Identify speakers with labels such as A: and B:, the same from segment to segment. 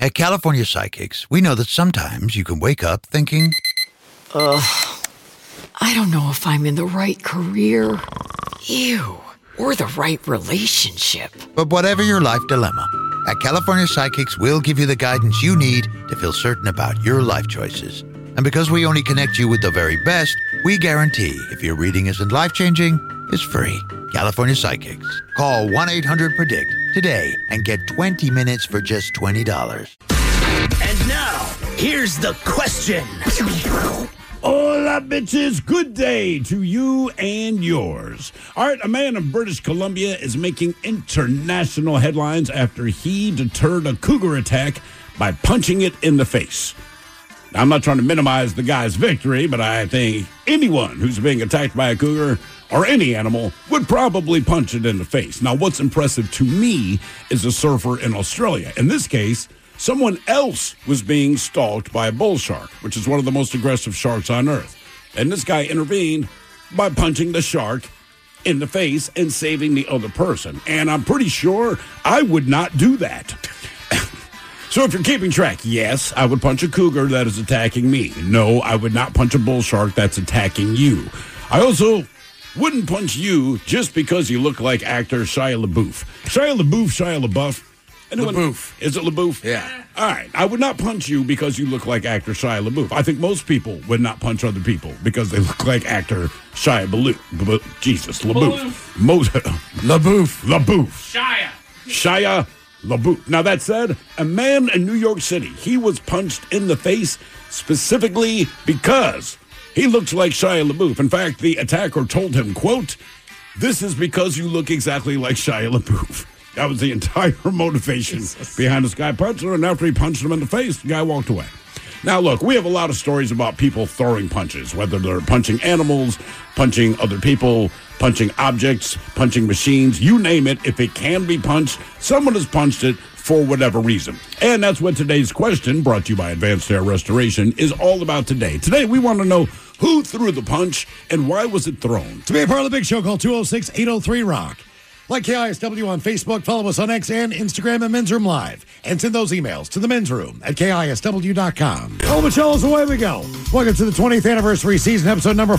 A: At California Psychics, we know that sometimes you can wake up thinking,
B: I don't know if I'm in the right career. Ew. Or the right relationship.
A: but whatever your life dilemma, at California Psychics, we'll give you the guidance you need to feel certain about your life choices. And because we only connect you with the very best, we guarantee if your reading isn't life-changing, it's free. California Psychics. Call 1-800-PREDICT today and get 20 minutes for just $20.
C: And now, here's the question.
D: Hola, bitches. Good day to you and yours. All right, a man in British Columbia is making international headlines after he deterred a cougar attack by punching it in the face. Now, I'm not trying to minimize the guy's victory, but I think anyone who's being attacked by a cougar or any animal would probably punch it in the face. Now, what's impressive to me is a surfer in Australia. In this case, someone else was being stalked by a bull shark, which is one of the most aggressive sharks on Earth. And this guy intervened by punching the shark in the face and saving the other person. And I'm pretty sure I would not do that. So if you're keeping track, yes, I would punch a cougar that is attacking me. No, I would not punch a bull shark that's attacking you. I also wouldn't punch you just because you look like actor Shia LaBeouf. Shia LaBeouf. Anyone?
E: LaBeouf.
D: Is it LaBeouf?
E: Yeah.
D: All right. I would not punch you because you look like actor Shia LaBeouf. I think most people would not punch other people because they look like actor Shia LaBeouf. Jesus, LaBeouf.
E: Shia.
D: Shia LaBeouf. Now, that said, a man in New York City, he was punched in the face specifically because he looks like Shia LaBeouf. In fact, the attacker told him, quote, "This is because you look exactly like Shia LaBeouf." That was the entire motivation behind this guy punching her, and after he punched him in the face, the guy walked away. Now, look, we have a lot of stories about people throwing punches, whether they're punching animals, punching other people, punching objects, punching machines, you name it. If it can be punched, someone has punched it for whatever reason. And that's what today's question, brought to you by Advanced Hair Restoration, is all about today. Today, we want to know who threw the punch and why was it thrown?
F: To be a part of the big show, call 206-803-ROCK. Like KISW on Facebook, follow us on X and Instagram at Men's Room Live. And send those emails to the Men's Room at KISW.com. Oh, Michelle's, away we go. Welcome to the 20th anniversary season, episode number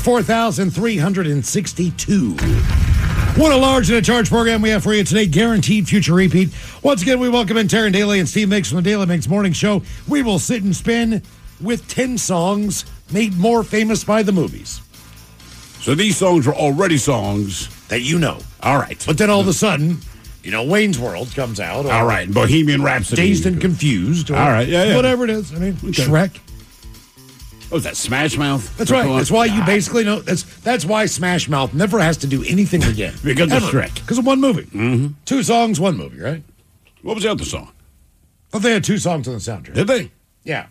F: 4,362. What a large and a charge program we have for you today. Guaranteed future repeat. Once again, we welcome in Taryn Daly and Steve Mix from the Daily Mix Morning Show. We will sit and spin with 10 songs made more famous by the movies.
D: So these songs are already songs
F: that you know.
D: All right.
F: But then all of a sudden, Wayne's World comes out.
D: All right. Bohemian Rhapsody.
F: Dazed and Confused.
D: All right. Yeah.
F: Whatever it is. I mean, Shrek.
D: Oh, is that Smash Mouth?
F: That's right. That's why you basically know. That's why Smash Mouth never has to do anything again.
D: Because of Shrek.
F: Because of one movie.
D: Mm-hmm.
F: 2 songs, 1 movie, right?
D: What was the other song?
F: Well, they had 2 songs on the soundtrack.
D: Did they?
F: Yeah.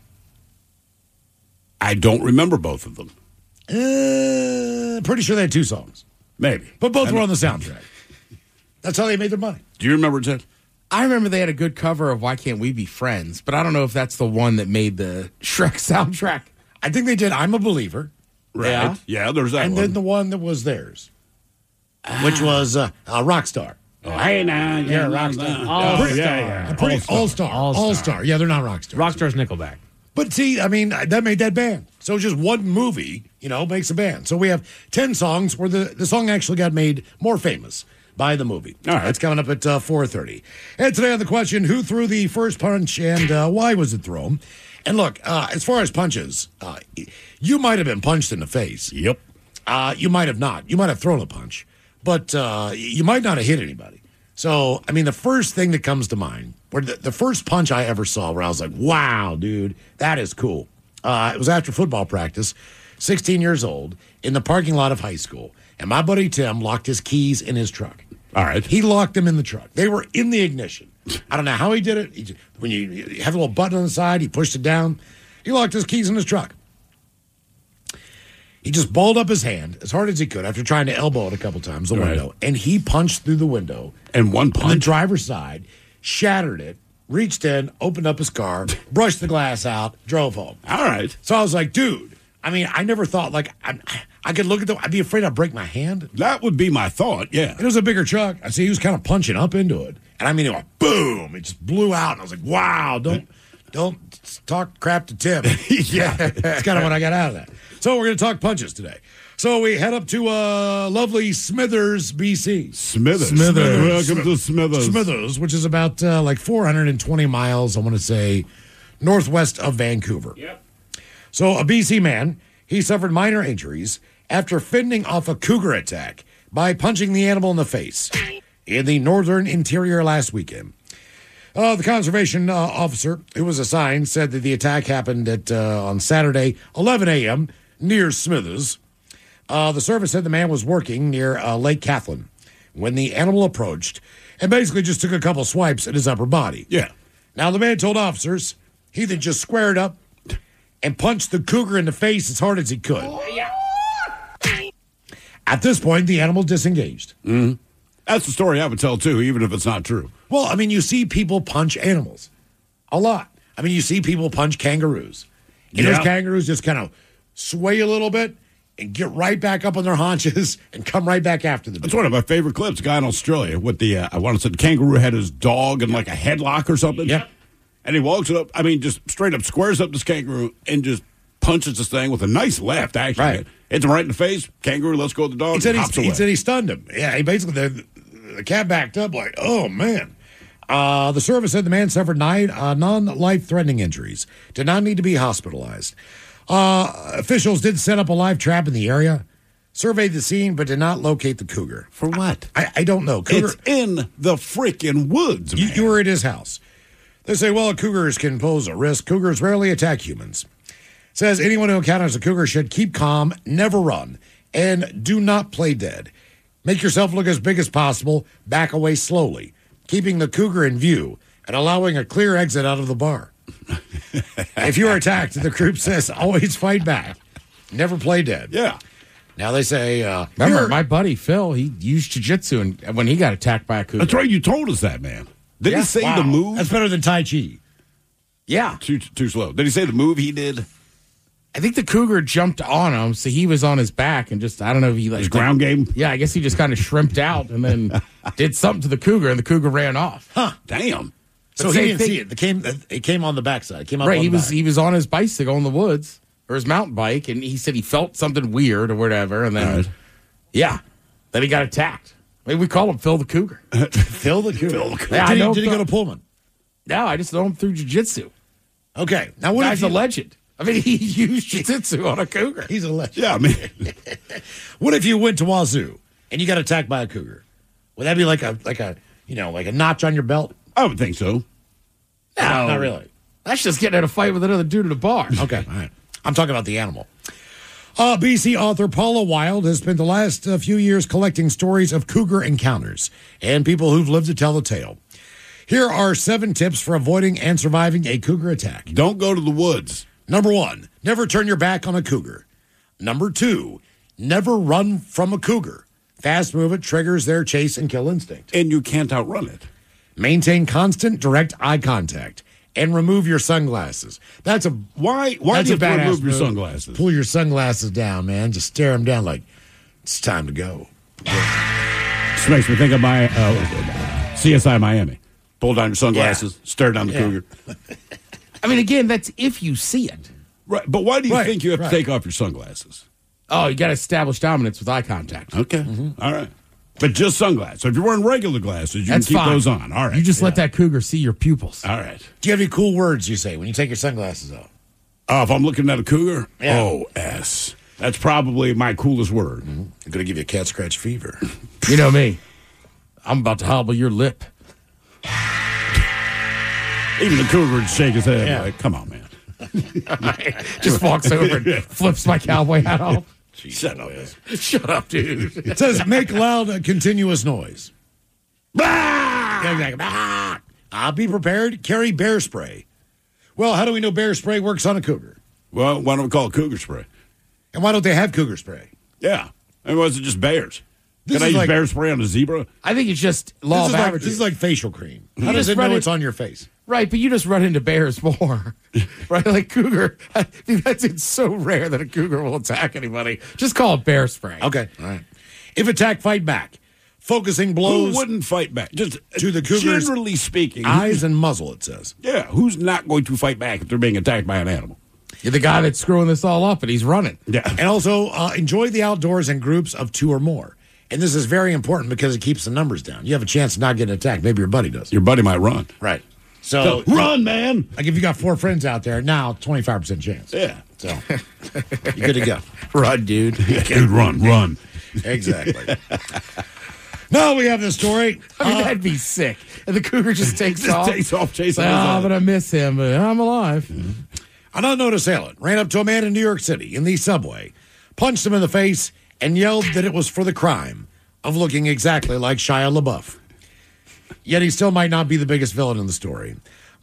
D: I don't remember both of them.
F: Pretty sure they had 2 songs.
D: Maybe.
F: But both were on the soundtrack. That's how they made their money.
D: Do you remember, Ted?
E: I remember they had a good cover of Why Can't We Be Friends, but I don't know if that's the one that made the Shrek soundtrack.
F: I think they did I'm a Believer.
D: Right. Yeah, there's that
F: and
D: one.
F: then the one that was theirs, which was Rockstar.
D: Oh, hey, now.
F: Yeah, Rockstar.
D: All-Star.
F: All-Star. Yeah, they're not Rockstar.
G: Rockstar's Nickelback.
F: But see, I mean, that made that band. So just one movie, makes a band. So we have 10 songs where the song actually got made more famous by the movie.
D: All right.
F: That's coming up at 4:30. And today on the question, who threw the first punch and why was it thrown? And look, as far as punches, you might have been punched in the face.
D: Yep.
F: You might have not. You might have thrown a punch. But you might not have hit anybody. So, I mean, the first thing that comes to mind, or the first punch I ever saw where I was like, wow, dude, that is cool. It was after football practice, 16 years old, in the parking lot of high school. And my buddy Tim locked his keys in his truck.
D: All right.
F: He locked them in the truck. They were in the ignition. I don't know how he did it. When you have a little button on the side, he pushed it down. He locked his keys in his truck. He just balled up his hand as hard as he could after trying to elbow it a couple times, the window, and he punched through the window.
D: And one punch?
F: On the driver's side, shattered it, reached in, opened up his car, brushed the glass out, drove home.
D: All right.
F: So I was like, dude, I mean, I never thought, I could look at I'd be afraid I'd break my hand.
D: That would be my thought, yeah.
F: It was a bigger truck. I see he was kind of punching up into it. And I mean, it went boom. It just blew out. And I was like, wow, don't don't talk crap to Tim. Yeah, that's kind of what I got out of that. So we're going to talk punches today. So we head up to lovely Smithers, BC.
D: Smithers. Welcome to Smithers.
F: Smithers, which is about like 420 miles, I want to say, northwest of Vancouver.
D: Yep.
F: So a BC man, he suffered minor injuries after fending off a cougar attack by punching the animal in the face in the northern interior last weekend. The conservation officer who was assigned said that the attack happened at on Saturday, 11 a.m., near Smithers. The service said the man was working near Lake Kathleen when the animal approached and basically just took a couple swipes at his upper body.
D: Yeah.
F: Now, the man told officers he then just squared up and punched the cougar in the face as hard as he could. At this point, the animal disengaged.
D: That's the story I would tell, too, even if it's not true.
F: Well, I mean, you see people punch animals a lot. I mean, you see people punch kangaroos. And those kangaroos just kind of sway a little bit and get right back up on their haunches and come right back after them.
D: That's one of my favorite clips. A guy in Australia with the, I want to say the kangaroo had his dog in like a headlock or something.
F: Yep.
D: And he walks it up, just straight up squares up this kangaroo and just punches this thing with a nice left, actually.
F: Right.
D: Hits him right in the face. Kangaroo, let's go with the dog.
F: He said
D: hops away.
F: he stunned him. Yeah, he basically, the cat backed up like, oh, man. The service said the man suffered 9 non-life-threatening injuries. Did not need to be hospitalized. Officials did set up a live trap in the area, surveyed the scene, but did not locate the cougar.
D: For what?
F: I don't know. Cougar,
D: It's in the freaking woods, man.
F: you were at his house. They say, well, cougars can pose a risk. Cougars rarely attack humans. Says anyone who encounters a cougar should keep calm, never run, and do not play dead. Make yourself look as big as possible, back away slowly, keeping the cougar in view and allowing a clear exit out of the bar. If you are attacked, the group says, always fight back. Never play dead.
D: Yeah.
F: Now they say,
E: Remember, my buddy Phil, he used jiu-jitsu and when he got attacked by a cougar.
D: That's right. You told us that, man. Did
E: Yeah.
D: he say
F: wow,
D: the move?
F: that's better than Tai Chi.
E: Yeah.
D: Too slow. Did he say the move he did?
E: I think the cougar jumped on him, so he was on his back and just, I don't know if he like...
D: His ground game?
E: Yeah, I guess he just kind of shrimped out and then did something to the cougar, and the cougar ran off.
F: Huh.
D: Damn.
F: So
E: But
F: he
E: same
F: didn't see it. It came on the backside. It came up
E: Right,
F: on
E: he
F: the
E: was
F: back.
E: he was on his bicycle in the woods, or his mountain bike, and he said he felt something weird or whatever, and then,
D: All right.
E: yeah, then he got attacked. I mean, we call him Phil the Cougar.
F: Phil the cougar.
E: Yeah, I know
F: Did he
E: Phil.
F: go to Pullman?
E: No, I just know him through jiu-jitsu.
F: Okay. Now what
E: Guy's
F: if
E: a legend. I mean, he used jiu-jitsu on a cougar.
F: He's a legend.
D: Yeah, man.
F: What if you went to Wazoo and you got attacked by a cougar? Would that be like a notch on your belt?
D: I would think so.
E: No,
F: Not really.
E: That's just getting in a fight with another dude at a bar.
F: Okay. All right. I'm talking about the animal. BC author Paula Wild has spent the last few years collecting stories of cougar encounters and people who've lived to tell the tale. Here are 7 tips for avoiding and surviving a cougar attack.
D: Don't go to the woods.
F: Number 1, never turn your back on a cougar. Number 2, never run from a cougar. Fast movement triggers their chase and kill instinct.
D: And you can't outrun it.
F: Maintain constant, direct eye contact and remove your sunglasses. That's a
D: Why
F: that's
D: do you
F: a
D: have to
F: badass
D: remove your
F: move.
D: sunglasses?
F: Pull your sunglasses down, man. Just stare them down like it's time to go.
D: This makes me think of my CSI Miami. Pull down your sunglasses, stare down the cougar.
E: I mean, again, that's if you see it.
D: Right, but why do you
F: Right,
D: think you have
F: right.
D: to take off your sunglasses?
E: Oh, you got to establish dominance with eye contact.
D: Okay, all right. But just sunglasses. So if you're wearing regular glasses, you
E: That's
D: can keep
E: fine.
D: those on. All right.
E: You just let that cougar see your pupils.
D: All right.
F: Do you have any cool words you say when you take your sunglasses off?
D: If I'm looking at a cougar,
F: Yeah.
D: O-S. That's probably my coolest word.
F: I'm going to give you a cat scratch fever.
E: You know me. I'm about to hobble your lip.
D: Even the cougar would shake his head
F: Yeah.
D: like, come on, man.
E: Just walks over and flips my cowboy hat off.
D: Shut up.
E: Shut up, dude.
F: It says make loud, continuous noise.
D: Ah!
F: Yeah, exactly. Be prepared. Carry bear spray. Well, how do we know bear spray works on a cougar?
D: Well, why don't we call it cougar spray?
F: And why don't they have cougar spray?
D: Yeah. And was it just bears?
F: This
D: Can I
F: is
D: use
F: like-
D: bear spray on a zebra?
E: I think it's just law of averages.
F: This is like facial cream. How
E: You
F: does
E: just
F: it know
E: run it-
F: it's on your face?
E: Right, but you just run into bears more. Right? Like cougar. I mean, it's so rare that a cougar will attack anybody. Just call it bear spray.
F: Okay. All right. If attacked, fight back. focusing
D: Who
F: blows
D: wouldn't fight back? Just
F: to the Cougars'
D: generally speaking.
F: eyes and muzzle, it says.
D: Yeah, who's not going to fight back if they're being attacked by an animal?
E: You're the guy that's screwing this all up, and he's running.
D: Yeah.
F: And also, enjoy the outdoors in groups of 2 or more. And this is very important because it keeps the numbers down. You have a chance to not get attacked. Maybe your buddy does.
D: Your buddy might run.
F: Right. So,
D: Run, man.
F: like if you got 4 friends out there, now 25% chance.
D: Yeah.
F: So, you're good to go.
E: Run, dude.
D: Dude, run.
F: Exactly. Now we have this story.
E: I mean, that'd be sick. And the cougar just takes
D: Just
E: off.
D: takes off chasing
E: Like,
D: his
E: I'm
D: ass.
E: going to miss him, but I'm alive.
F: An unknown assailant ran up to a man in New York City in the subway, punched him in the face, and yelled that it was for the crime of looking exactly like Shia LaBeouf. Yet he still might not be the biggest villain in the story.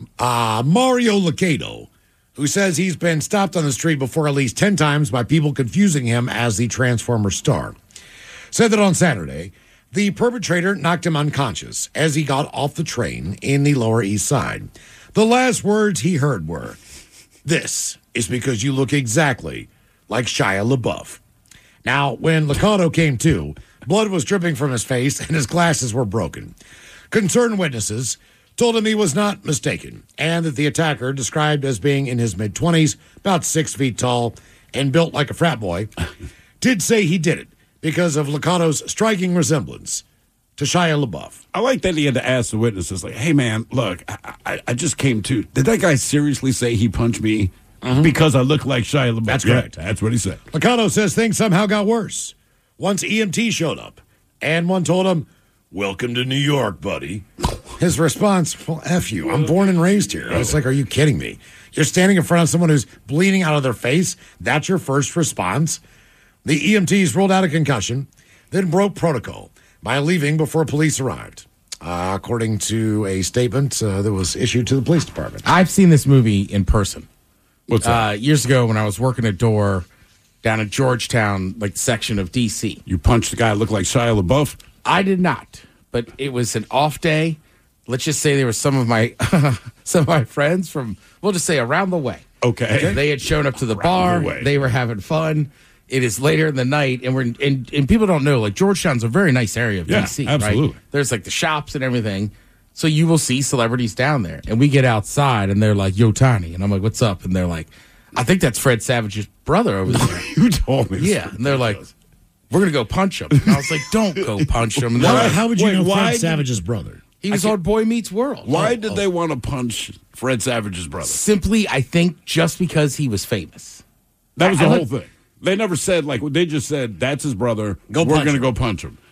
F: Mario Lucado, who says he's been stopped on the street before at least 10 times by people confusing him as the Transformer star, said that on Saturday, the perpetrator knocked him unconscious as he got off the train in the Lower East Side. The last words he heard were, "This is because you look exactly like Shia LaBeouf." Now, when Lucado came to, blood was dripping from his face and his glasses were broken. Concerned witnesses told him he was not mistaken and that the attacker, described as being in his mid-20s, about 6 feet tall, and built like a frat boy, did say he did it because of Lucado's striking resemblance to Shia LaBeouf.
D: I like that he had to ask the witnesses, like, hey, man, look, I just came to. Did that guy seriously say he punched me because I look like Shia LaBeouf?
F: That's
D: Yeah,
F: correct.
D: That's what he said.
F: Lucado says things somehow got worse once EMT showed up and one told him, "Welcome to New York, buddy." His response, "Well, F you. I'm born and raised here." I was like, are you kidding me? You're standing in front of someone who's bleeding out of their face. That's your first response? The EMTs ruled out a concussion, then broke protocol by leaving before police arrived, according to a statement that was issued to the police department.
E: I've seen this movie in person.
D: What's that?
E: Years ago when I was working a door down in Georgetown, like section of D.C.
D: You punched the guy that looked like Shia LaBeouf?
E: I did not, but it was an off day. Let's just say there were some of my friends from, we'll just say, around the way.
D: Okay.
E: They had shown up to the bar.
D: the way.
E: They were having fun. It is later in the night, and and people don't know, like, Georgetown's a very nice area of
D: Yeah,
E: D.C.,
D: absolutely.
E: right? There's, like, the shops and everything. So you will see celebrities down there. And we get outside, and they're like, "Yo, Tiny." And I'm like, "What's up?" And they're like, "I think that's Fred Savage's brother over there."
D: You told me.
E: Yeah. And they're like, "We're going to go punch him." And I was like, "Don't go punch him." And they're
F: Why,
E: like,
F: how would you
D: Wait,
F: know
D: why
F: Fred
D: did-
F: Savage's brother?
E: he was on Boy Meets World.
D: Why did they want to punch Fred Savage's brother?
E: Simply, I think, just because he was famous.
D: That was
E: I
D: the whole
E: look-
D: thing. They never said, like, they just said, that's his brother.
F: Go
D: We're
F: punch
D: going to
F: him.
D: go punch him.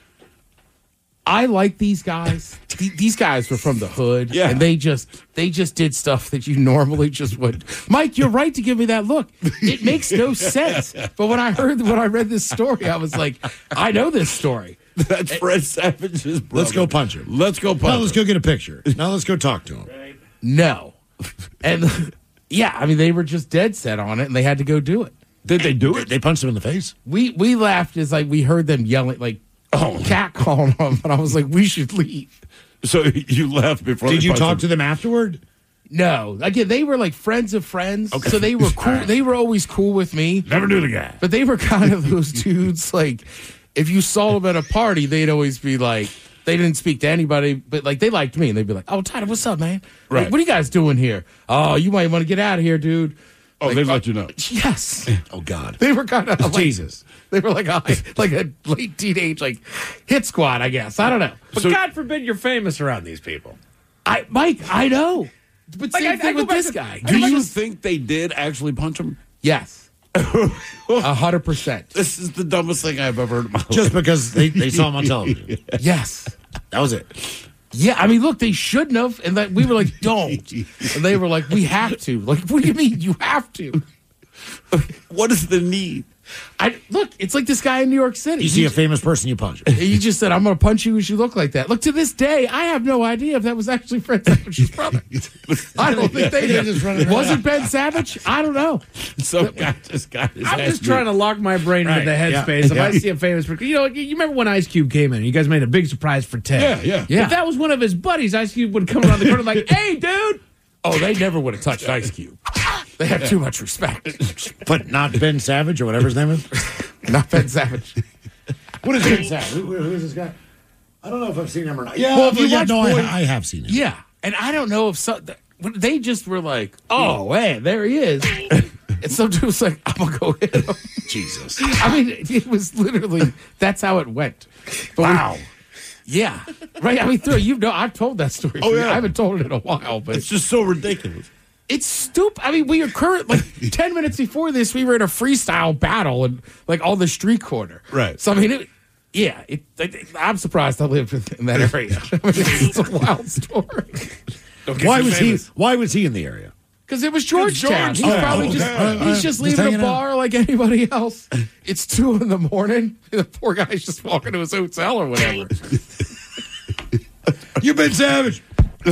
E: I like these guys. These guys were from the hood,
D: Yeah.
E: and they just did stuff that you normally just would. Mike, you're right to give me that look. It makes no sense. But when I read this story, I was like, I know this story.
D: That's Fred Savage's brother.
F: Let's go punch him.
D: Let's go punch
F: Now
D: him.
F: let's go get a picture. Now let's go talk to him.
E: No, and yeah, I mean they were just dead set on it, and they had to go do it.
D: Did they do it?
F: They punched him in the face?
E: We laughed as like we heard them yelling like cat calling them, and I was like, we should leave.
D: So you left before
F: Did
D: they
F: you
D: punched
F: talk
D: him?
F: to them afterward?
E: No, again, they were like friends of friends, so they were cool. They were always cool with me,
D: Never knew the guy.
E: but they were kind of those dudes. Like, if you saw them at a party, they'd always be like, they didn't speak to anybody, but like they liked me, and they'd be like, "Oh, Tyler, what's up, man?
D: Right.
E: Like, what are you guys doing here? Oh, you might want to get out of here, dude."
D: Oh,
E: Like,
D: they let you know.
E: Yes,
F: Oh, God.
E: they were kind of like,
F: Jesus.
E: They were like a late teenage like hit squad, I guess. I don't know.
G: But
D: So-
G: God forbid you're famous around these people.
E: Mike, I know. But
G: Like,
E: same
G: I
E: thing
G: go
E: with
G: back
E: this
G: to-
E: guy.
D: Do you think they did actually punch him?
E: Yes. 100%.
D: This is the dumbest thing I've ever heard in my life.
F: Just because they saw him on television.
E: Yes.
F: That was it.
E: Yeah, I mean, look, they shouldn't have, and that we were like, "Don't," and they were like, "We have to." Like, what do you mean you have to?
D: What is the need?
E: Look, it's like this guy in New York City.
F: You see a famous person, you punch him.
E: He just said, "I'm going to punch you as you look like that." Look, to this day, I have no idea if that was actually Fred Savage's brother. I don't think they did. Was it Ben Savage? I don't know.
D: Some guy just got his
G: I'm
D: ass
G: just trying to lock my brain into the
F: Right, yeah.
G: headspace. If I see a famous person, you remember when Ice Cube came in? You guys made a big surprise for Ted.
D: Yeah.
G: If that was one of his buddies, Ice Cube would come around the corner like, "Hey, dude."
E: Oh, they never would have touched Ice Cube. They have too much respect.
F: But not Ben Savage or whatever his name is?
E: Not Ben Savage.
F: What is Ben Savage? Who is this guy? I don't know if I've seen him or not. Yeah,
E: Well, if you
F: yeah,
E: watch
F: no,
E: Boy-
F: I have seen him.
E: Yeah, and I don't know if they just were like, "Oh, man, there he is," and some dude was like, "I'm gonna go hit him."
F: Jesus.
E: I mean, it was literally that's how it went. But
F: Wow.
E: yeah, right. I mean, I've told that story.
D: Oh, yeah.
E: I haven't told it in a while, but
D: It's just so ridiculous.
E: it's stupid. I mean, we are like 10 minutes before this, we were in a freestyle battle and like on the street corner.
D: Right.
E: So I mean, I'm surprised I lived in that area. I mean, it's a wild story.
F: Why was he in the area?
E: Because it was Georgetown. He's
D: Georgetown.
E: probably
D: Oh,
E: just
D: okay.
E: he's just
F: Just
E: leaving
F: hanging
E: a
F: out.
E: bar like anybody else. It's 2 a.m. The poor guy's just walking to his hotel or whatever.
F: You've been savage.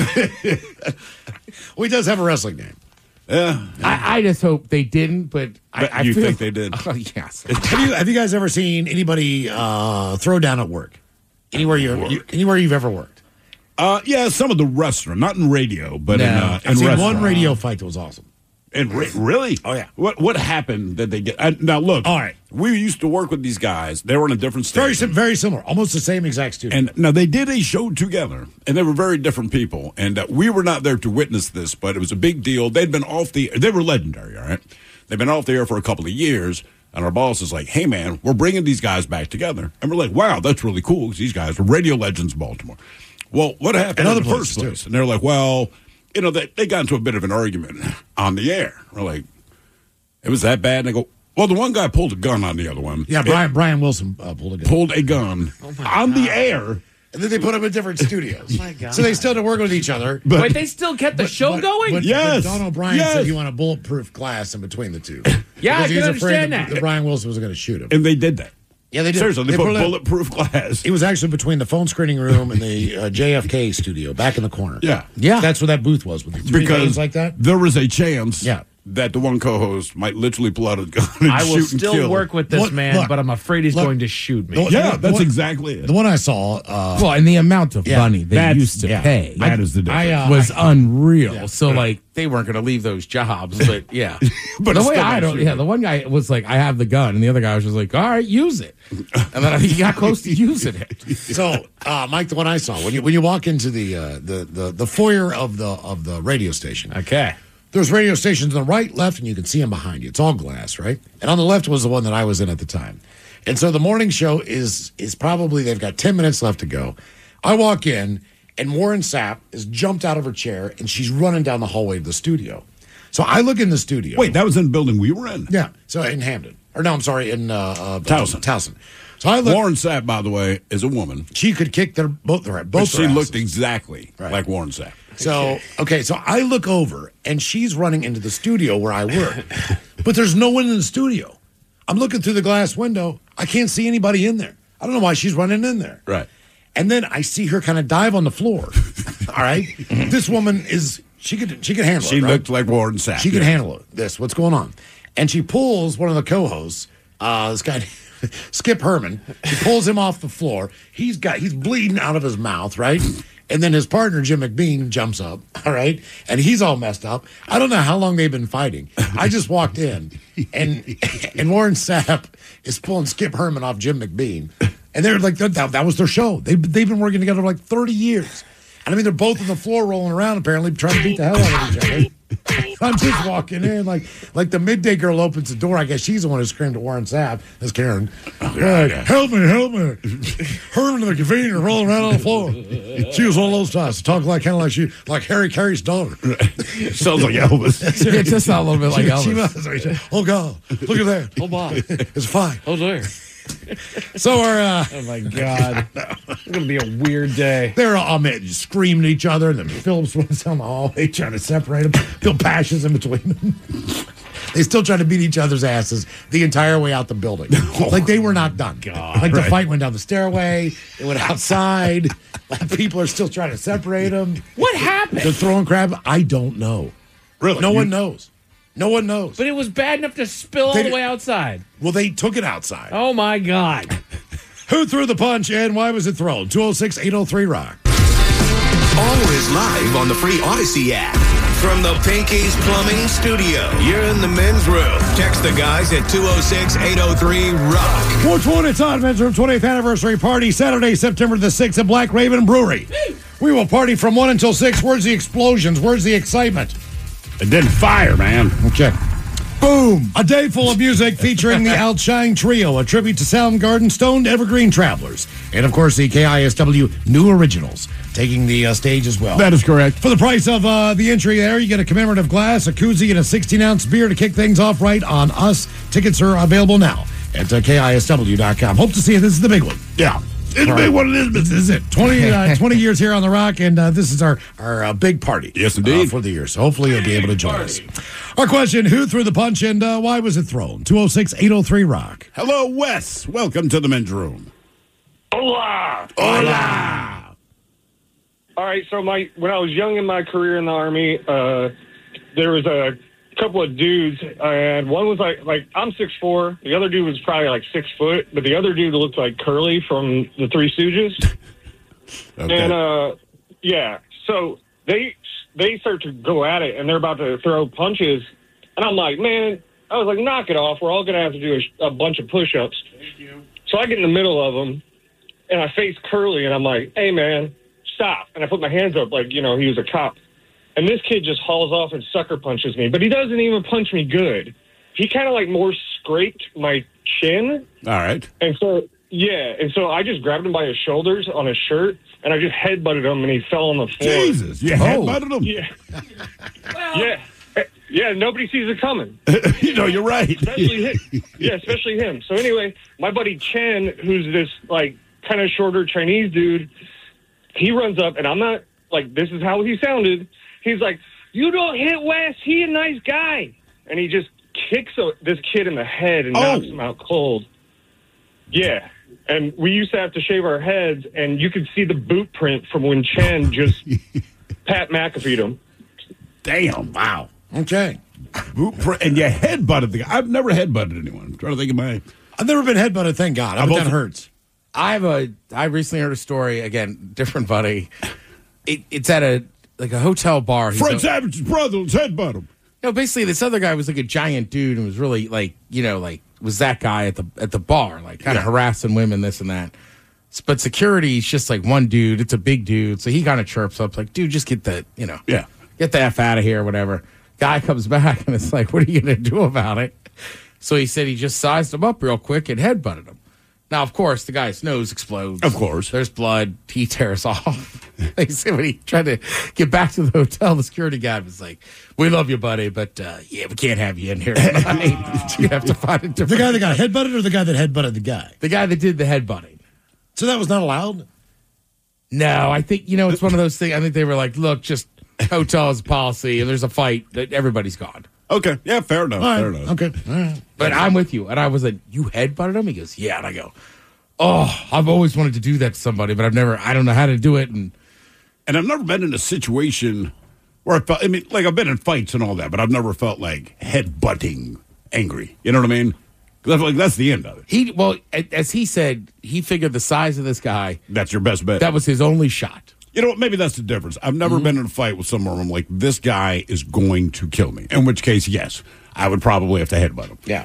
F: Well, he does have a wrestling name.
D: Yeah.
E: I just hope they didn't, but I
D: you
E: feel,
D: think they did?
E: Oh, yes.
F: Have you guys ever seen anybody throw down at work? Anywhere you've ever worked?
D: Yeah, some of the restaurant, not in radio, but
E: No.
D: in
F: I've seen
D: restaurant.
F: one radio fight that was awesome.
D: And really?
F: Oh, yeah.
D: What happened that they get? Now look.
F: All right.
D: We used to work with these guys. They were in a different station.
F: Very similar, almost the same exact studio.
D: And now they did a show together, and they were very different people. And we were not there to witness this, but it was a big deal. They'd been off the air. They were legendary, all right? They've been off the air for a couple of years, and our boss is like, hey, man, we're bringing these guys back together. And we're like, wow, that's really cool, because these guys are radio legends in Baltimore. Well, what happened
F: And
D: in
F: other
D: the first
F: places,
D: place?
F: too.
D: And they're like, well, they got into a bit of an argument on the air. We're like, it was that bad? And they go, well, the one guy pulled a gun on the other one.
F: yeah, Brian Wilson pulled a gun.
D: Pulled a gun on the air.
F: And then they put them in different studios.
G: my God.
F: So they still had to work with each other.
G: Wait, they still kept the show going?
F: But
D: Yes.
F: Don O'Brien
D: Yes.
F: said he wanted a bulletproof glass in between the two.
G: Yeah, I
F: Because he
G: can
F: was afraid
G: understand that.
F: that Brian Wilson was going to shoot him.
D: And they did that.
F: Yeah, they did.
D: Seriously, they put
F: it-
D: bulletproof glass.
F: It was actually between the phone screening room and the JFK studio, back in the corner.
D: Yeah.
E: Yeah.
F: That's where that booth was with the three
D: Because
F: lanes like that.
D: there was a chance
F: Yeah.
D: that the one co-host might literally pull out a gun and
G: I will
D: shoot and
G: still
D: kill.
G: work with this
F: Look,
G: man,
F: look,
G: but I'm afraid he's
F: look.
G: going to shoot me.
F: The-
D: Yeah, that's
F: What-
D: exactly it.
F: The one I saw,
E: Well, and the amount of
F: Yeah,
E: money they
D: that's-
E: used to
F: yeah,
E: pay
D: That is the difference.
E: was unreal.
F: Yeah.
E: So like they weren't going to leave those jobs, but yeah.
D: But
E: the
D: it's
E: way
D: still
E: I
D: not
E: don't,
D: shooting.
E: yeah, the one guy was like, I have the gun, and the other guy was just like, all right, use it. And then he got close to using it.
F: So, Mike, the one I saw when you walk into the foyer of the radio station,
G: Okay.
F: there's radio stations on the right, left, and you can see them behind you. It's all glass, right? And on the left was the one that I was in at the time. And so the morning show is probably they've got 10 minutes left to go. I walk in, and Warren Sapp is jumped out of her chair, and she's running down the hallway of the studio. So I look in the studio.
D: Wait, that was in the building we were in.
F: Yeah. So in Hamden. Or no, I'm sorry, in
D: Towson.
F: Towson. So I look.
D: Warren Sapp, by the way, is a woman.
F: She could kick both their
D: But she
F: asses.
D: looked exactly
F: Right.
D: like Warren Sapp.
F: So, so I look over, and she's running into the studio where I work. But there's no one in the studio. I'm looking through the glass window. I can't see anybody in there. I don't know why she's running in there.
D: Right.
F: And then I see her kind of dive on the floor. All right? This woman she could handle
D: She
F: it, right?
D: looked like Warren Sapp.
F: She can
D: yeah.
F: handle it. What's going on? And she pulls one of the co-hosts, this guy, Skip Herman. She pulls him off the floor. He's bleeding out of his mouth, right? And then his partner, Jim McBean, jumps up, all right? And he's all messed up. I don't know how long they've been fighting. I just walked in, and Warren Sapp is pulling Skip Herman off Jim McBean. And they're like, that was their show. They've been working together for like 30 years. And I mean, they're both on the floor rolling around, apparently, trying to beat the hell out of each other. I'm just walking in, like the midday girl opens the door. I guess she's the one who screamed at Warren Sapp. That's Karen. Help me. Herman and the convener rolling around on the floor. She was one of those types to talk like like Harry Carey's daughter.
D: Sounds like Elvis.
E: It just sounded a little bit like
F: She
E: Elvis.
F: was. Oh, God. Look at that.
G: Oh, my.
F: It's fine.
G: Oh, there.
F: So
G: Oh, my God. It's going to be a weird day.
F: they're all screaming at each other, and then Phillips runs down the hallway trying to separate them. Bill Passion's in between them. They still try to beat each other's asses the entire way out the building. Like they were not done. Like the fight went down the stairway, it went outside. People are still trying to separate them.
G: What happened?
F: They're throwing crap. I don't know.
D: Really?
F: No one knows. No one knows.
G: But it was bad enough to spill all
F: They
G: the
F: did-
G: way outside.
F: Well, they took it outside.
G: Oh, my God.
F: Who threw the punch and why was it thrown? 206-803-ROCK.
C: Always live on the free Odyssey app. from the Pinky's Plumbing Studio, you're in the men's room. Text the guys at 206-803-ROCK.
F: 420, it's on Men's Room 20th Anniversary Party, Saturday, September the 6th at Black Raven Brewery. We will party from 1 until 6. Where's the explosions? Where's the excitement?
D: It didn't fire, man.
F: Okay. Boom! A day full of music featuring the Outshine Trio, a tribute to Soundgarden, Stoned Evergreen Travelers, and of course the KISW New Originals taking the stage as well.
D: That is correct.
F: For the price of the entry there, you get a commemorative glass, a koozie, and a 16-ounce beer to kick things off right on us. Tickets are available now at KISW.com. Hope to see you. This is the big one.
D: Yeah. It's a big one, Elizabeth.
F: This is it. 20 years here on the Rock, and this is our big party.
D: Yes, indeed.
F: For the year. So hopefully you'll be able to join us. Our question, who threw the punch and why was it thrown? 206-803-ROCK.
D: Hello, Wes. Welcome to the men's room.
H: Hola!
D: Hola!
H: All right, so when I was young in my career in the Army, there was a couple of dudes, and one was like I'm 6'4", the other dude was probably like 6 foot, but the other dude looked like Curly from the Three Stooges.
D: Okay.
H: And yeah, so they start to go at it, and they're about to throw punches, and I'm like, man, I was like, knock it off. We're all gonna have to do a bunch of push-ups. Thank you. So I get in the middle of them, and I face Curly, and I'm like, hey man, stop! And I put my hands up like he was a cop. And this kid just hauls off and sucker punches me. But he doesn't even punch me good. He kind of like more scraped my chin.
D: All right.
H: And so I just grabbed him by his shoulders on his shirt, and I just headbutted him, and he fell on the floor.
D: Jesus. You headbutted him?
H: Yeah. Yeah, nobody sees it coming.
D: You're right.
H: Especially him. So anyway, my buddy Chen, who's this like kind of shorter Chinese dude, he runs up, and I'm not like, this is how he sounded. He's like, you don't hit Wes. He a nice guy. And he just kicks this kid in the head and knocks him out cold. Yeah. And we used to have to shave our heads, and you could see the boot print from when Chen just Pat McAfee'd him.
D: Damn. Wow.
F: Okay.
D: Boot print. And you headbutted the guy. I've never headbutted anyone. I'm trying to think of
F: I've never been headbutted, thank God. That hurts.
E: I recently heard a story, again, different buddy. It's at a hotel bar.
D: Fred Savage's brother, let's headbutt him.
E: Basically this other guy was like a giant dude and was really was that guy at the bar, like kind of harassing women, this and that. But security's just like one dude. It's a big dude. So he kind of chirps up like, dude, just get the get the F out of here, whatever. Guy comes back and it's like, what are you going to do about it? So he said he just sized him up real quick and headbutted him. Now, of course, the guy's nose explodes.
D: Of course.
E: There's blood. He tears off. They said when he tried to get back to the hotel, the security guy was like, we love you, buddy, but we can't have you in here tonight. You have to find a different...
F: The guy that got headbutted or the guy that headbutted the guy?
E: The guy that did the headbutting.
F: So that was not allowed?
E: No, I think, it's one of those things. I think they were like, look, just hotel is policy. If there's a fight, everybody's gone.
D: Okay. Yeah, fair enough.
F: Right.
D: Fair enough.
F: Okay. All right.
E: But I'm with you. And I was like, you headbutted him? He goes, yeah. And I go, I've always wanted to do that to somebody, but I don't know how to do it. And
D: I've never been in a situation where I felt, I've been in fights and all that, but I've never felt like headbutting angry. You know what I mean? Because I feel like that's the end of it.
E: As he said, he figured the size of this guy.
D: That's your best bet.
E: That was his only shot.
D: You know what? Maybe that's the difference. I've never been in a fight with someone where I'm like, this guy is going to kill me. In which case, yes, I would probably have to headbutt him.
E: Yeah.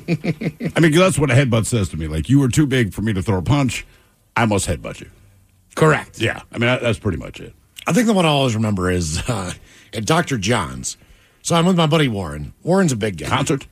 D: That's what a headbutt says to me. Like, you were too big for me to throw a punch. I must headbutt you.
E: Correct.
D: Yeah. That's pretty much it.
F: I think the one I always remember is at Dr. John's. So I'm with my buddy Warren. Warren's a big guy.
D: Concert?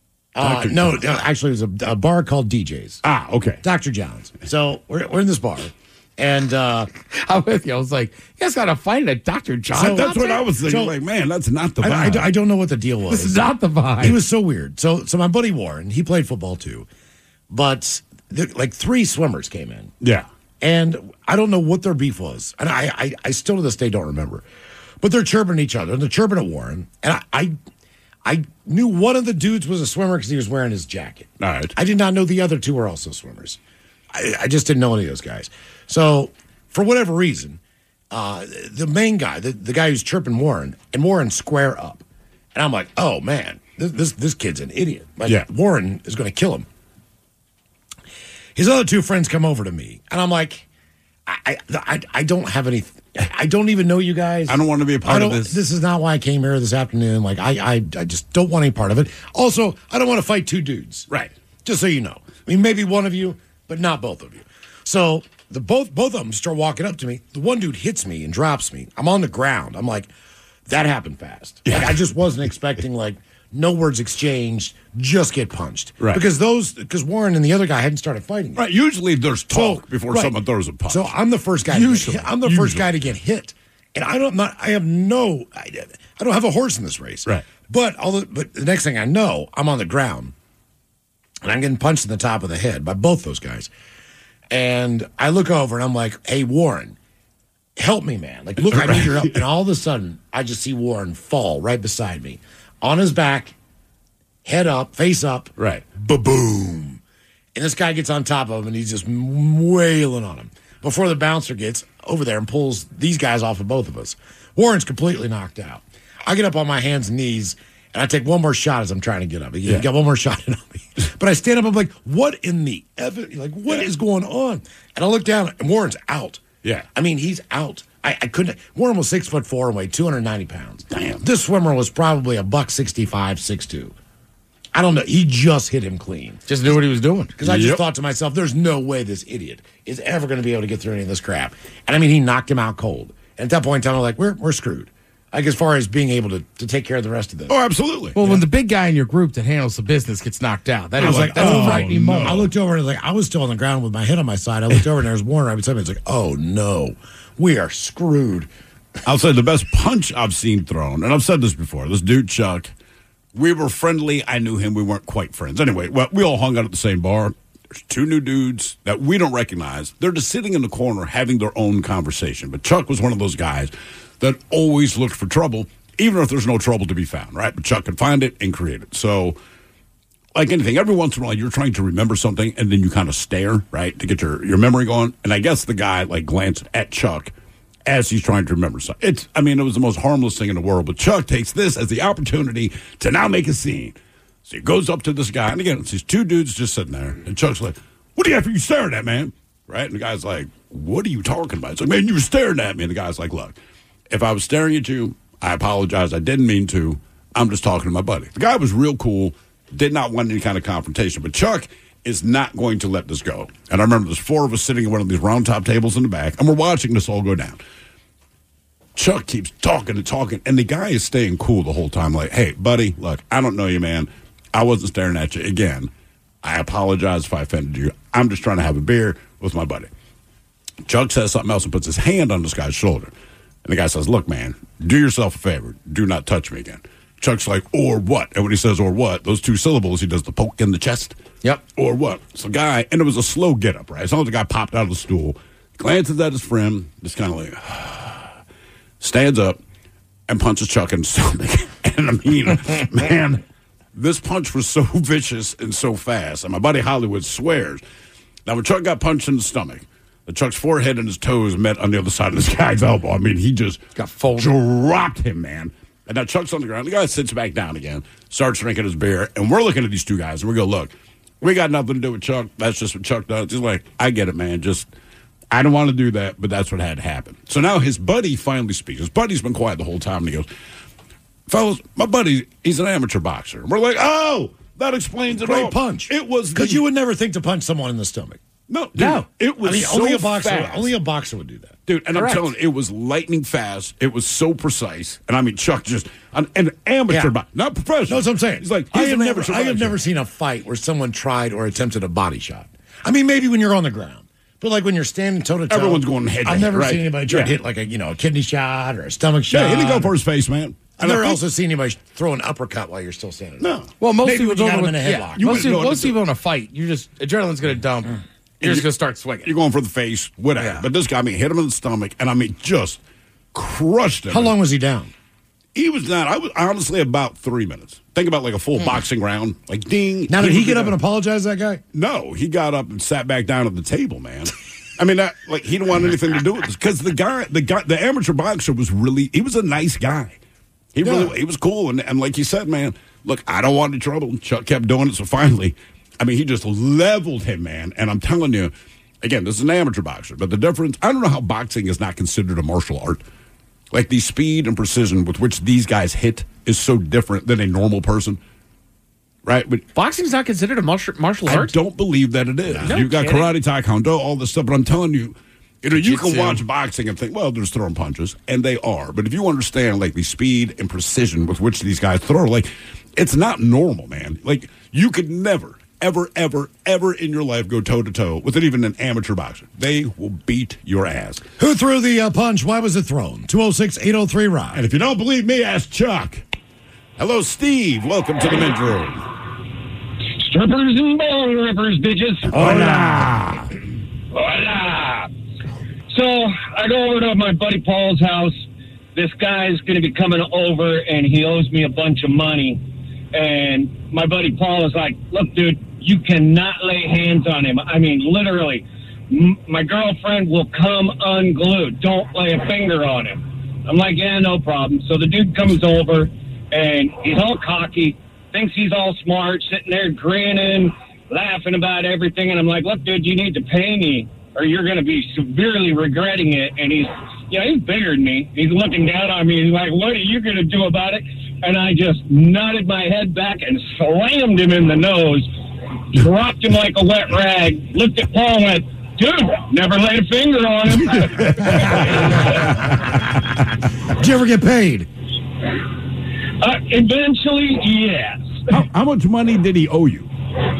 F: No, actually, it was a bar called DJ's.
D: Ah, okay.
F: Dr. John's. So we're in this bar. And
E: I'm with you. I was like, you guys got to fight at Dr. John's.
D: So that's what I was thinking. Man, that's not the vibe.
F: I don't know what the deal was.
E: This is not the vibe.
F: It was so weird. So my buddy Warren, he played football too. But like 3 swimmers came in.
D: Yeah.
F: And I don't know what their beef was. And I still to this day don't remember. But they're chirping each other. And they're chirping at Warren. And I knew one of the dudes was a swimmer because he was wearing his jacket.
D: All right.
F: I did not know the other 2 were also swimmers. I just didn't know any of those guys. So, for whatever reason, the main guy, the guy who's chirping Warren, and Warren square up. And I'm like, oh, man, this kid's an idiot. Like, Warren is going to kill him. His other 2 friends come over to me, and I'm like, I don't have any I don't even know you guys.
D: I don't want to be a part of this.
F: This is not why I came here this afternoon. Like, I just don't want any part of it. Also, I don't want to fight two dudes.
D: Right.
F: Just so you know. I mean, maybe one of you, but not both of you. So both of them start walking up to me. The one dude hits me and drops me. I'm on the ground. I'm like, that happened fast. Like, I just wasn't expecting, like, no words exchanged, just get punched.
D: Right.
F: Because Warren and the other guy hadn't started fighting yet.
D: Right. Usually there's talk before
F: right.
D: someone throws a punch.
F: So I'm the first guy. I'm the first guy to get hit, and I don't have a horse in this race.
D: Right.
F: But the next thing I know, I'm on the ground, and I'm getting punched in the top of the head by both those guys. And I look over and I'm like, "Hey, Warren, help me, man! Like, look, I need your help." And all of a sudden, I just see Warren fall right beside me, on his back, head up, face up.
D: Right.
F: Ba-boom. And this guy gets on top of him, and he's just wailing on him before the bouncer gets over there and pulls these guys off of both of us. Warren's completely knocked out. I get up on my hands and knees, and I take one more shot as I'm trying to get up. You got one more shot in on me. But I stand up, I'm like, what in the what is going on? And I look down, and Warren's out.
D: Yeah.
F: I mean, he's out. I couldn't. Warren was 6'4" and weighed 290 pounds.
D: Damn.
F: This swimmer was probably $165, 6'2". I don't know. He just hit him clean.
E: Just knew what he was doing.
F: Because I just thought to myself, there's no way this idiot is ever going to be able to get through any of this crap. And I mean, he knocked him out cold. And at that point in time, I'm like, we're screwed. Like, as far as being able to take care of the rest of this.
D: Oh, absolutely.
E: Well, when the big guy in your group that handles the business gets knocked out, that
F: I
E: is
F: was like,
E: that's
F: oh,
E: a frightening
F: no.
E: moment.
F: I looked over and like I was still on the ground with my head on my side. I looked over and there was Warren right beside me. It's like, oh no, we are screwed.
D: I'll say the best punch I've seen thrown, and I've said this before, this dude, Chuck, we were friendly. I knew him. We weren't quite friends. Anyway, well, we all hung out at the same bar. There's two new dudes that we don't recognize. They're just sitting in the corner having their own conversation. But Chuck was one of those guys that always looked for trouble, even if there's no trouble to be found, right? But Chuck could find it and create it. So, like anything, every once in a while you're trying to remember something and then you kind of stare, right, to get your memory going. And I guess the guy, like, glanced at Chuck as he's trying to remember something. It was the most harmless thing in the world. But Chuck takes this as the opportunity to now make a scene. So he goes up to this guy, and again, it's these two dudes just sitting there. And Chuck's like, what are you staring at, man? Right? And the guy's like, what are you talking about? It's like, man, you were staring at me. And the guy's like, look, if I was staring at you, I apologize. I didn't mean to. I'm just talking to my buddy. The guy was real cool, did not want any kind of confrontation. But Chuck is not going to let this go. And I remember there's four of us sitting at one of these round top tables in the back, and we're watching this all go down. Chuck keeps talking and talking, and the guy is staying cool the whole time. Like, hey, buddy, look, I don't know you, man. I wasn't staring at you. Again, I apologize if I offended you. I'm just trying to have a beer with my buddy. Chuck says something else and puts his hand on this guy's shoulder. And the guy says, look, man, do yourself a favor. Do not touch me again. Chuck's like, or what? And when he says, or what, those two syllables, he does the poke in the chest.
E: Yep.
D: Or what? So guy, and it was a slow get up, right? It's not like the guy popped out of the stool, glances at his friend, just kind of like, stands up and punches Chuck in the stomach. And I mean, man, this punch was so vicious and so fast. And my buddy Hollywood swears that when Chuck got punched in the stomach, the Chuck's forehead and his toes met on the other side of this guy's elbow. I mean, he just
E: got folded,
D: dropped him, man. And now Chuck's on the ground. The guy sits back down again, starts drinking his beer, and we're looking at these two guys, and we go, look, we got nothing to do with Chuck. That's just what Chuck does. He's like, I get it, man. I don't want to do that, but that's what had to happen. So now his buddy finally speaks. His buddy's been quiet the whole time, and he goes, fellas, my buddy, he's an amateur boxer. And we're like, oh, that explains it all.
F: Great punch.
D: It was
F: because you would never think to punch someone in the stomach.
D: No, it was
F: only
D: so
F: a boxer.
D: fast.
F: Only a boxer would do that,
D: dude. And
E: Correct.
D: I'm telling you, it was lightning fast. It was so precise. And I mean, Chuck just an amateur boxer, not professional.
F: No, that's what I'm saying.
D: He's like,
F: I have never seen a fight where someone tried or attempted a body shot. I mean, maybe when you're on the ground, but like when you're standing toe to toe,
D: everyone's going head to head.
F: I've never
D: right?
F: seen anybody try to hit like a kidney shot or a stomach shot.
D: Yeah, he didn't go for his face, man.
F: I've never also seen anybody throw an uppercut while you're still standing.
D: No.
E: Well, most
F: Maybe
E: people
F: when you got
E: don't
F: him in a headlock.
E: Most people in a fight, adrenaline's going to dump. You're just going to start swinging.
D: You're going for the face, whatever.
E: Yeah.
D: But this guy, hit him in the stomach, and just crushed him.
F: How long was he down?
D: He was down. I was honestly about 3 minutes. Think about like a full boxing round. Like, ding.
F: Now, did he get up and apologize to that guy?
D: No, he got up and sat back down at the table, man. I mean, he didn't want anything to do with this because the amateur boxer he was a nice guy. He was cool. And like you said, man, look, I don't want any trouble. Chuck kept doing it. So finally, he just leveled him, man. And I'm telling you, again, this is an amateur boxer, but the difference, I don't know how boxing is not considered a martial art. Like the speed and precision with which these guys hit is so different than a normal person. Right? But
G: Boxing's not considered a martial art?
D: I don't believe that it is.
G: No
D: You've got
G: kidding.
D: karate, taekwondo, all this stuff, but I'm telling you, you can
E: Jiu-jitsu.
D: watch boxing and think, well, they're just throwing punches, and they are. But if you understand, like, the speed and precision with which these guys throw, like, it's not normal, man. Like, you could never, ever, ever, ever in your life go toe-to-toe with even an amateur boxer. They will beat your ass.
F: Who threw the punch? Why was it thrown? 206-803-ROCK.
D: And if you don't believe me, ask Chuck. Hello, Steve. Welcome to the men's room.
I: Strippers and bone rippers, bitches.
D: Hola.
I: Hola. So I go over to my buddy Paul's house. This guy's going to be coming over, and he owes me a bunch of money. And my buddy Paul is like, look, dude, you cannot lay hands on him. I mean, literally, my girlfriend will come unglued. Don't lay a finger on him. I'm like, yeah, no problem. So the dude comes over, and he's all cocky, thinks he's all smart, sitting there grinning, laughing about everything. And I'm like, look, dude, you need to pay me or you're going to be severely regretting it. And he's bigger than me. He's looking down on me. He's like, what are you going to do about it? And I just nodded my head back and slammed him in the nose, dropped him like a wet rag, looked at Paul and went, dude, never laid a finger on him.
F: Did you ever get paid?
I: Eventually, yes.
D: How much money did he owe you?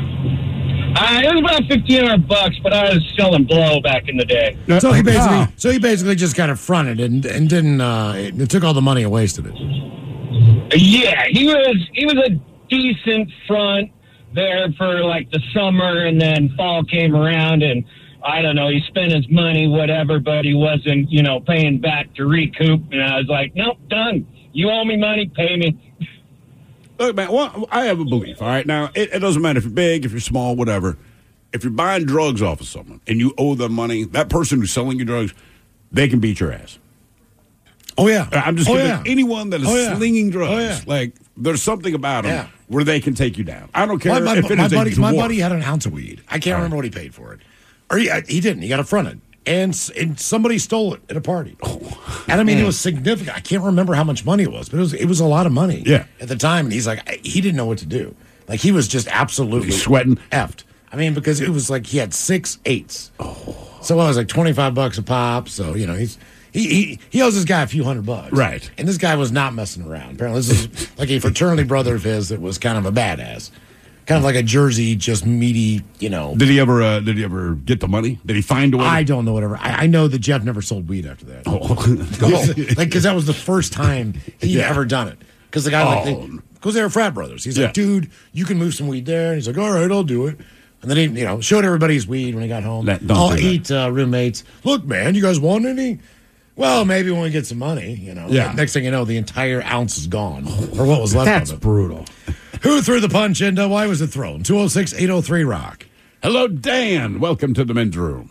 I: It was about $1,500, but I was selling blow back in the day.
F: So he basically just kind of fronted and didn't it took all the money and wasted it.
I: Yeah, he was a decent front there for like the summer, and then fall came around, and I don't know, he spent his money, whatever, but he wasn't, paying back to recoup. And I was like, nope, done. You owe me money, pay me.
D: Look, man, I have a belief, all right? Now, it doesn't matter if you're big, if you're small, whatever. If you're buying drugs off of someone and you owe them money, that person who's selling you drugs, they can beat your ass.
F: Oh, yeah.
D: I'm just kidding. Anyone that is slinging drugs,
F: yeah.
D: like, there's something about them where they can take you down. I don't care
F: My
D: if it is a dwarf.
F: my buddy had an ounce of weed. I can't remember what he paid for it. Or he didn't. He got it fronted. And somebody stole it at a party. And I mean, it was significant. I can't remember how much money it was, but it was a lot of money at the time. And he's like, he didn't know what to do. Like, he was just absolutely
D: sweating.
F: Effed. I mean, because it was like he had 6 8s. So it was like $25 a pop. So, he owes this guy a few $100.
D: Right.
F: And this guy was not messing around. Apparently, this is like a fraternity brother of his that was kind of a badass. Kind of like a Jersey, just meaty, Did
D: he ever get the money? Did he find a way?
F: I don't know, whatever. I know that Jeff never sold weed after that. Because that was the first time he'd ever done it. Because the guy, because they were frat brothers. He's like, dude, you can move some weed there. And he's like, all right, I'll do it. And then he, showed everybody his weed when he got home. All 8 roommates. Look, man, you guys want any? Well, maybe when we get some money,
D: Yeah.
F: Next thing you know, the entire ounce is gone. Or what was left of it.
E: That's brutal.
F: Who threw the punch and why was it thrown? 206-803-ROCK.
D: Hello, Dan. Welcome to the men's room.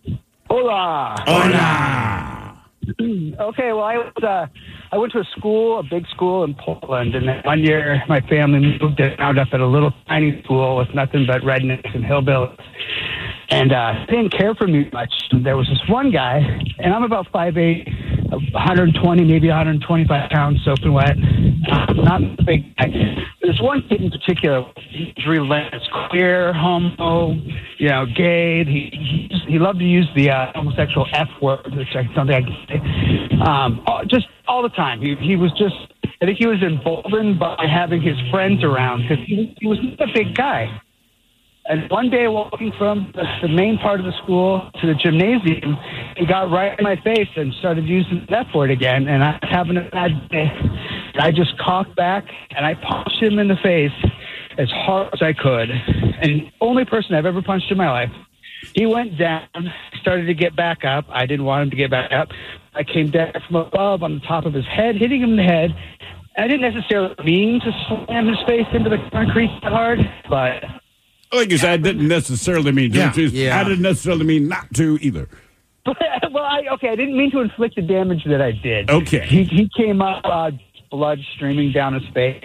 J: Hola.
D: Hola.
J: Okay, well, I went to a big school in Poland, and then one year my family moved around up at a little tiny school with nothing but rednecks and hillbillies. And didn't care for me much. There was this one guy, and I'm about 5'8", 120, maybe 125 pounds, soaking wet. Not a big guy. There's one kid in particular. He's relentless, queer, homo, gay. He loved to use the homosexual F word, which I don't think I can say. Just all the time. He was just. I think he was emboldened by having his friends around because he was not a big guy. And one day, walking from the main part of the school to the gymnasium, he got right in my face and started using the F word again. And I was having a bad day. And I just cocked back and I punched him in the face as hard as I could. And only person I've ever punched in my life. He went down, started to get back up. I didn't want him to get back up. I came down from above on the top of his head, hitting him in the head. I didn't necessarily mean to slam his face into the concrete that hard, but...
D: Like you said, I didn't necessarily mean to. I didn't necessarily mean not to either.
J: Well, I didn't mean to inflict the damage that I did.
D: Okay.
J: He came up, blood streaming down his face.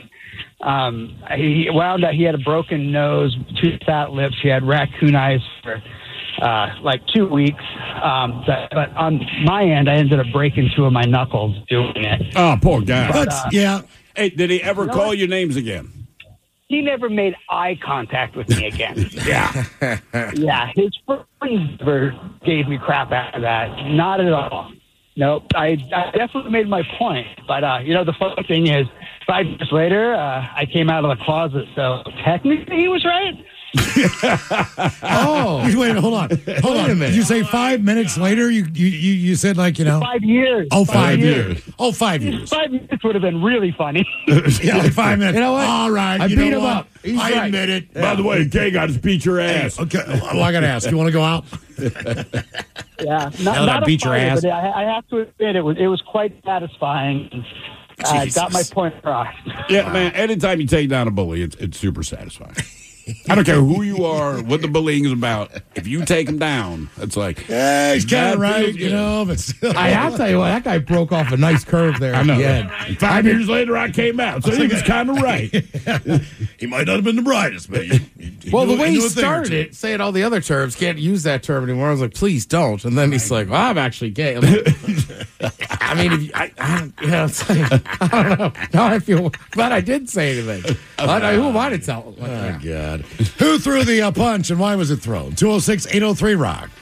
J: He wound up, he had a broken nose, 2 fat lips. He had raccoon eyes for like 2 weeks. But on my end, I ended up breaking 2 of my knuckles doing it.
D: Oh, poor guy.
J: But,
F: yeah.
D: Hey, did he ever
J: You know
D: call
J: what?
D: you names again?
J: He never made eye contact with me again.
D: Yeah.
J: Yeah, his friends never gave me crap after that. Not at all. Nope. I definitely made my point. But, the funny thing is, 5 years later, I came out of the closet. So technically he was right.
E: Oh,
F: Wait, hold on. Hold on.
E: a minute.
F: Did you say 5 minutes later? You said
J: 5 years.
F: Oh, 5
D: years.
F: years. Oh, 5 years.
J: 5 minutes would have been really funny.
F: Yeah, like 5 minutes.
E: You know what?
F: All right.
E: I
F: you
E: beat
F: know
E: him
F: what?
E: up. He's
F: I
E: right.
F: admit it.
D: By the way, Gay got to beat your ass.
F: Okay. Well, I got to ask. You want to go out?
J: Yeah,
F: Now that I
J: not a
F: beat your
J: fighter,
F: ass.
J: but I have to admit it was quite satisfying. I got my point across.
D: Yeah, man, anytime you take down a bully, it's super satisfying. I don't care who you are, what the bullying is about. If you take him down, it's like,
F: Yeah, he's kind
D: that
F: of right,
D: feels good.
F: but still.
E: I have to tell you what, that guy broke off a nice curve there.
D: I know.
E: Yeah.
D: 5 years later, I came out, so he was kind of right.
F: He might not have been the brightest, but
E: Well, the way he
F: knew a thing or
E: started
F: two.
E: it, saying all the other terms, can't use that term anymore. I was like, please don't. And then he's like, well, I'm actually gay. I'm like, I mean, if you, it's like, I don't know. Now I feel glad I didn't say anything. Who am I to tell?
F: Oh, God. Who threw the punch and why was it thrown? 206-803-ROCK.